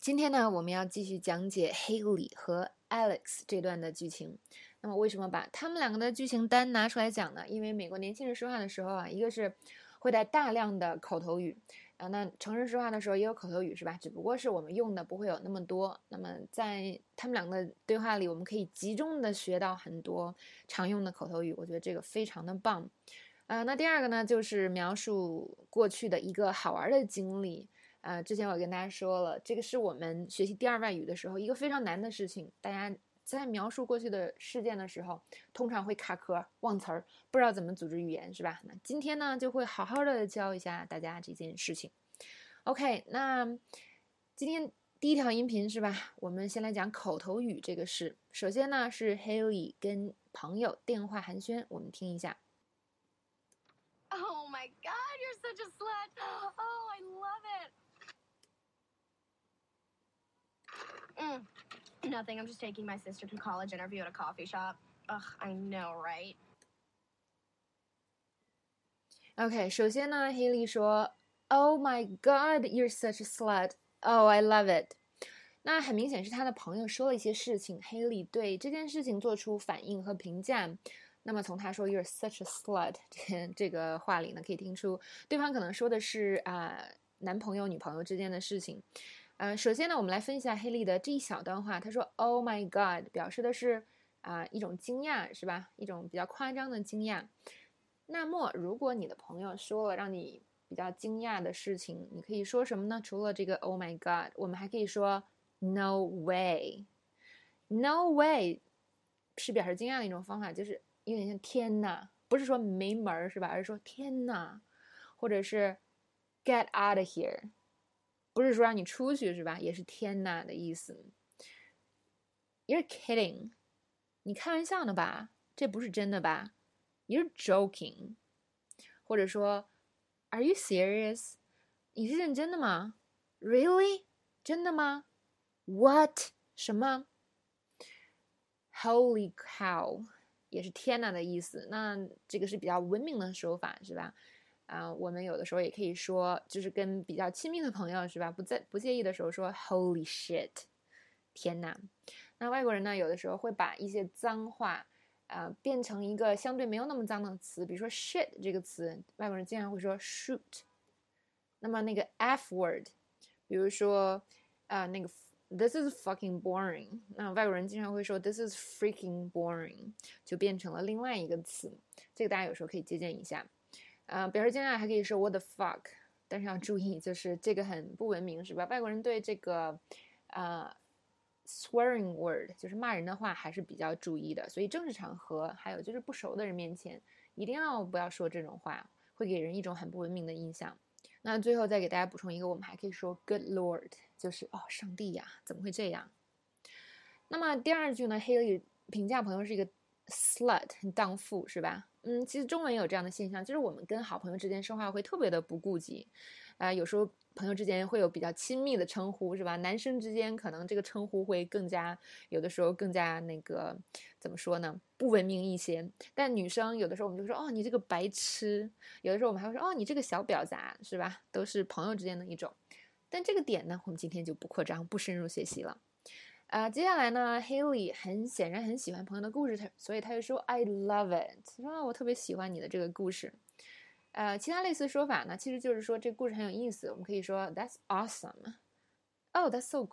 今天呢，我们要继续讲解 Haley 和 Alex 这段的剧情。那么，为什么把他们两个的剧情单拿出来讲呢？因为美国年轻人说话的时候啊，一个是会带大量的口头语那成人说话的时候也有口头语，是吧？只不过是我们用的不会有那么多。那么，在他们两个的对话里，我们可以集中的学到很多常用的口头语，我觉得这个非常的棒。那第二个呢，就是描述过去的一个好玩的经历。之前我跟大家说了，这个是我们学习第二外语的时候一个非常难的事情。大家在描述过去的事件的时候，通常会卡壳、忘词儿，不知道怎么组织语言，是吧？那今天呢，就会好好的教一下大家这件事情。OK，那今天第一条音频是吧？我们先来讲口头语这个事。首先呢，是 Haley 跟朋友电话寒暄，我们听一下。 Oh my God, you're such a slut. Oh, I love it. Nothing. I'm just taking my sister to a college interview at a coffee shop. Ugh, I know, right? OK，首先呢，Haley 说 ，Oh my God, you're such a slut. Oh, I love it. 那很明显是他的朋友说了一些事情，Haley 对这件事情做出反应和评价。那么从他说 "You're such a slut" 这个话里呢，可以听出对方可能说的是男朋友女朋友之间的事情。首先呢，我们来分析一下 Haley 的这一小段话。他说 "Oh my God" 表示的是一种惊讶，是吧？一种比较夸张的惊讶。那么如果你的朋友说了让你比较惊讶的事情，你可以说什么呢？除了这个 "Oh my God"，我们还可以说 "No way"。No way 是表示惊讶的一种方法，就是有点像天哪，不是说没门是吧？而是说天哪，或者是 get out of here， 不是说让你出去是吧？也是天哪的意思。You're kidding， 你开玩笑呢吧？这不是真的吧？ You're joking， 或者说 Are you serious？ 你是认真的吗？ Really？ 真的吗？ What？ 什么？ Holy cow， 也是天哪的意思。那这个是比较文明的说法，是吧？我们有的时候也可以说，就是跟比较亲密的朋友，是吧？不介意的时候说 Holy shit， 天哪。那外国人呢，有的时候会把一些脏话变成一个相对没有那么脏的词，比如说 shit 这个词，外国人经常会说 shoot。那么那个 F word， 比如说那个 This is fucking boring， 那外国人经常会说 This is freaking boring， 就变成了另外一个词。这个大家有时候可以借鉴一下。表示惊讶还可以说 What the fuck， 但是要注意，就是这个很不文明，是吧？外国人对这个swearing word 就是骂人的话还是比较注意的，所以正式场合还有就是不熟的人面前，一定要不要说这种话，会给人一种很不文明的印象。那最后再给大家补充一个，我们还可以说 Good Lord， 就是上帝呀，怎么会这样？那么第二句呢 ，Haley 评价朋友是一个 slut， 荡妇，是吧？其实中文也有这样的现象，就是我们跟好朋友之间说话会特别的不顾及，有时候朋友之间会有比较亲密的称呼，是吧？男生之间可能这个称呼会更加，有的时候更加那个怎么说呢？不文明一些。但女生有的时候我们就说你这个白痴，有的时候我们还会说你这个小婊砸，是吧？都是朋友之间的一种。但这个点呢，我们今天就不扩张，不深入学习了。接下来呢 ，Haley 很显然很喜欢朋友的故事，所以他就说 I love it， 说我特别喜欢你的这个故事。其他类似说法呢，其实就是说这个故事很有意思。我们可以说 That's awesome，Oh that's so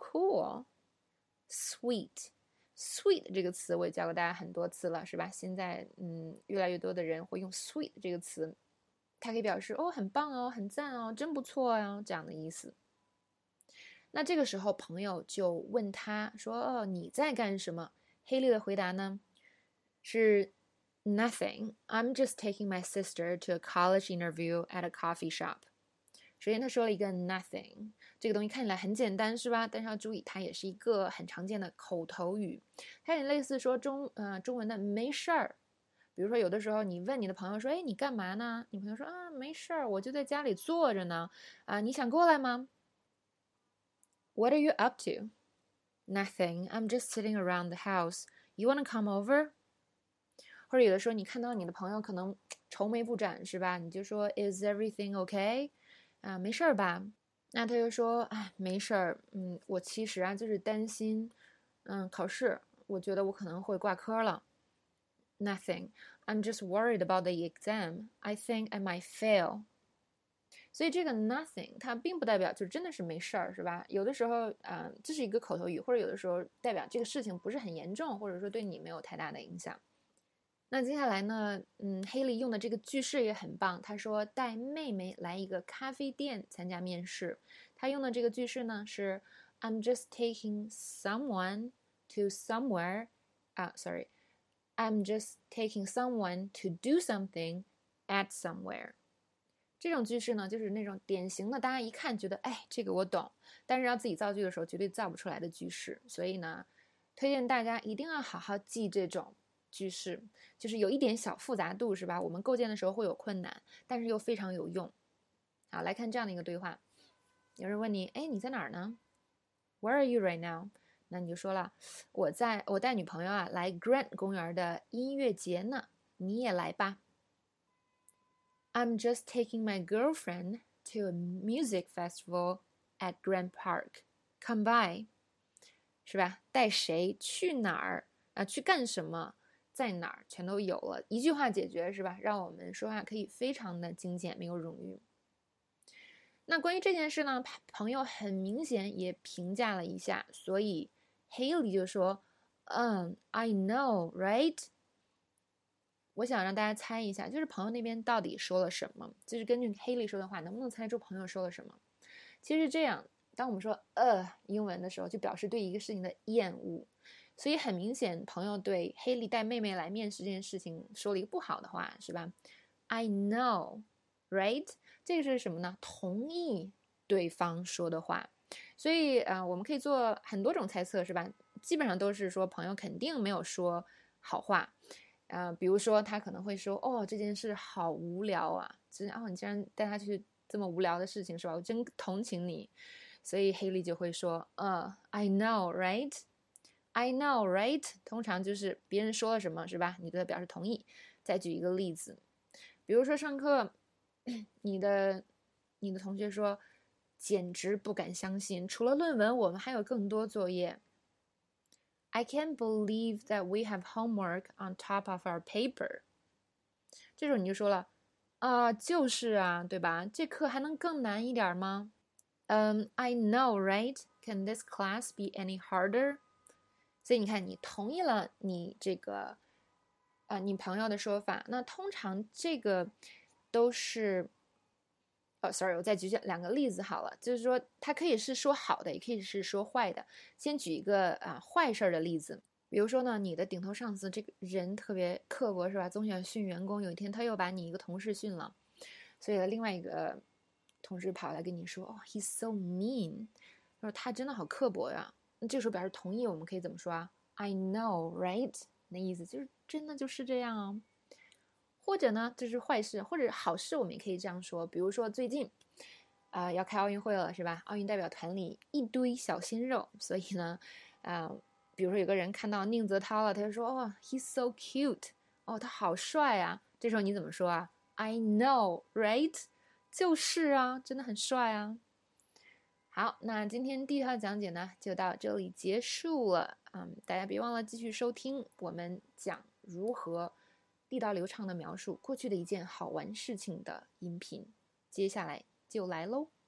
cool，Sweet，Sweet 这个词我也教过大家很多次了，是吧？现在越来越多的人会用 Sweet 这个词，它可以表示很棒哦，很赞哦，真不错哦，这样的意思。那这个时候，朋友就问他说：你在干什么？”黑莉的回答呢是 Nothing. I'm just taking my sister to a college interview at a coffee shop. 首先，他说了一个 nothing， 这个东西看起来很简单，是吧？但是要注意，它也是一个很常见的口头语，它也类似说中文的没事儿。比如说，有的时候你问你的朋友说：“哎，你干嘛呢？”你朋友说：“没事儿，我就在家里坐着呢。你想过来吗？” What are you up to? Nothing. I'm just sitting around the house. You want to come over? 或者有的时候你看到你的朋友可能愁眉不展，是吧？你就说 Is everything okay? 没事儿吧？ 那他就说，哎，没事儿，我其实啊就是担心，考试，我觉得我可能会挂科了。Nothing, I'm just worried about the exam. I think I might fail. 所以这个 nothing 它并不代表就真的是没事儿，是吧？有的时候，这是一个口头语，或者有的时候代表这个事情不是很严重，或者说对你没有太大的影响。那接下来呢，黑莉用的这个句式也很棒。他说带妹妹来一个咖啡店参加面试。他用的这个句式呢是 I'm just taking someone to somewhere. I'm just taking someone to do something at somewhere. 这种句式呢，就是那种典型的，大家一看觉得，哎，这个我懂，但是要自己造句的时候绝对造不出来的句式。所以呢，推荐大家一定要好好记这种句式，就是有一点小复杂度，是吧？我们构建的时候会有困难，但是又非常有用。好，来看这样的一个对话，有人问你，哎，你在哪儿呢 ？Where are you right now？ 那你就说了，我带女朋友啊来 Grant 公园的音乐节呢，你也来吧。I'm just taking my girlfriend to a music festival at Grant Park. Come by. 是吧？带谁去哪儿啊？去干什么？在哪儿？全都有了，一句话解决，是吧？让我们说话可以非常的精简，没有冗余。那关于这件事呢，朋友很明显也评价了一下，所以 Haley 就说，I know, right？我想让大家猜一下，就是朋友那边到底说了什么？就是根据 Haley 说的话，能不能猜出朋友说了什么？其实这样，当我们说英文的时候，就表示对一个事情的厌恶。所以很明显，朋友对 Haley 带妹妹来面试这件事情说了一个不好的话，是吧 ？I know, right？ 这个是什么呢？同意对方说的话。所以我们可以做很多种猜测，是吧？基本上都是说朋友肯定没有说好话。比如说他可能会说，这件事好无聊啊，你竟然带他去这么无聊的事情，是吧？我真同情你。所以黑莉就会说，I know, right? I know, right? 通常就是别人说了什么，是吧？你对他表示同意。再举一个例子，比如说上课，你的同学说，简直不敢相信，除了论文，我们还有更多作业。I can't believe that we have homework on top of our paper. 这时候你就说了，就是啊，对吧？这课还能更难一点吗？I know, right? Can this class be any harder? 所以你看，你同意了你这个你朋友的说法，那通常这个都是sorry， 我再举两个例子好了，就是说它可以是说好的，也可以是说坏的。先举一个坏事的例子，比如说呢，你的顶头上司这个人特别刻薄，是吧？总喜欢训员工，有一天他又把你一个同事训了，所以另外一个同事跑来跟你说，he's so mean， 说他真的好刻薄呀。那这时候表示同意，我们可以怎么说啊？I know, right？ 那意思就是真的就是这样啊。或者呢，这是坏事，或者好事，我们也可以这样说。比如说最近要开奥运会了，是吧？奥运代表团里一堆小鲜肉，所以呢，比如说有个人看到宁泽涛了，他就说he's so cute， 他好帅啊。这时候你怎么说啊？I know, right？ 就是啊，真的很帅啊。好，那今天第一套讲解呢就到这里结束了。大家别忘了继续收听我们讲如何地道流畅的描述过去的一件好玩事情的音频，接下来就来喽。